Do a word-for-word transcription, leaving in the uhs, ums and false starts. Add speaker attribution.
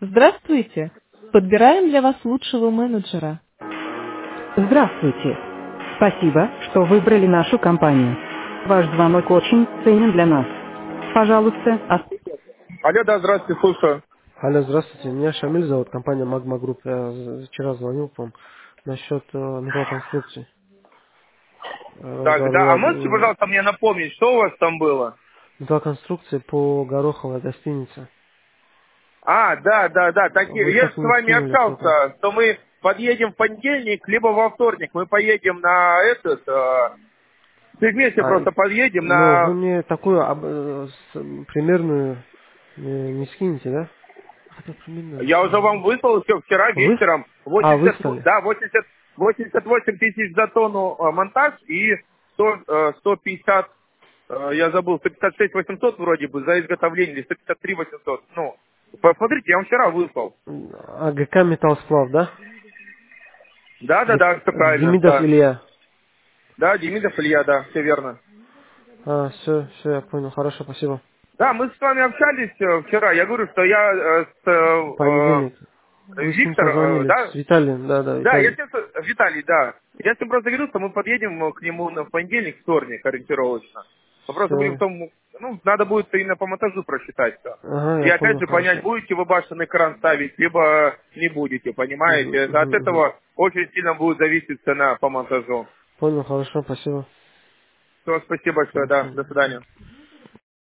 Speaker 1: Здравствуйте. Подбираем для вас лучшего менеджера.
Speaker 2: Здравствуйте. Спасибо, что выбрали нашу компанию. Ваш звонок очень ценен для нас. Пожалуйста, ос- Алло, да, здравствуйте, слушаю.
Speaker 3: Алло, здравствуйте. Меня Шамиль зовут, компания Magma Group. Я з- вчера звонил к вам насчет э, металлоконструкций. Э,
Speaker 1: Так, да, а можете,
Speaker 3: говорю, э,
Speaker 1: пожалуйста, мне напомнить, что у вас там было?
Speaker 3: металлоконструкции по Гороховой гостинице.
Speaker 1: А, да, да, да, такие.
Speaker 3: Вы
Speaker 1: Я же
Speaker 3: что-то
Speaker 1: с
Speaker 3: не
Speaker 1: вами
Speaker 3: скинули фото.
Speaker 1: общался, что мы подъедем в понедельник, либо во вторник. Мы поедем на этот, э, все вместе
Speaker 3: А,
Speaker 1: просто подъедем
Speaker 3: но вы
Speaker 1: на...
Speaker 3: мне такую об- э, с- примерную э, не скинете, да? Хотя примерно
Speaker 1: Я уже вам
Speaker 3: зачем?
Speaker 1: выслал все вчера
Speaker 3: Вы?
Speaker 1: вечером.
Speaker 3: А,
Speaker 1: восемьдесят, в-
Speaker 3: выслали?
Speaker 1: да, восемьдесят, восемьдесят восемь тысяч за тонну э, монтаж и сто, э, сто пятьдесят, э, я забыл, сто пятьдесят шесть восемьсот вроде бы за изготовление, или сто пятьдесят три восемьсот. Ну, посмотрите, я вам вчера выслал.
Speaker 3: А ГК Металлсплав, да?
Speaker 1: Да, да,
Speaker 3: Дем-
Speaker 1: да, все правильно,
Speaker 3: Демидов
Speaker 1: да.
Speaker 3: Илья.
Speaker 1: Да, Демидов Илья, да, все верно.
Speaker 3: А, все, все, я понял. Хорошо, спасибо.
Speaker 1: Да, мы с вами общались э, вчера. Я говорю, что я э, с э,
Speaker 3: Понедельник.
Speaker 1: э,
Speaker 3: Вы с ним
Speaker 1: Виктор, э,
Speaker 3: созвонились,
Speaker 1: да,
Speaker 3: с Виталием, да, да,
Speaker 1: да, я с
Speaker 3: Виталий.
Speaker 1: ним, со- Виталий, да. Я с ним просто говорил, что мы подъедем э, к нему на в понедельник, вторник, ориентировочно. Вопрос будет в
Speaker 3: Все.
Speaker 1: том, ну, надо будет именно по монтажу просчитать все.
Speaker 3: Ага,
Speaker 1: И
Speaker 3: я
Speaker 1: опять
Speaker 3: понял,
Speaker 1: же понять,
Speaker 3: хорошо.
Speaker 1: будете вы башенный кран ставить, либо не будете,
Speaker 3: Мгм,
Speaker 1: понимаете? От
Speaker 3: мгм, мгм.
Speaker 1: этого очень сильно будет зависеть цена по монтажу.
Speaker 3: Понял, хорошо, спасибо.
Speaker 1: Все, спасибо большое, да, до
Speaker 3: Хорошо.
Speaker 1: свидания.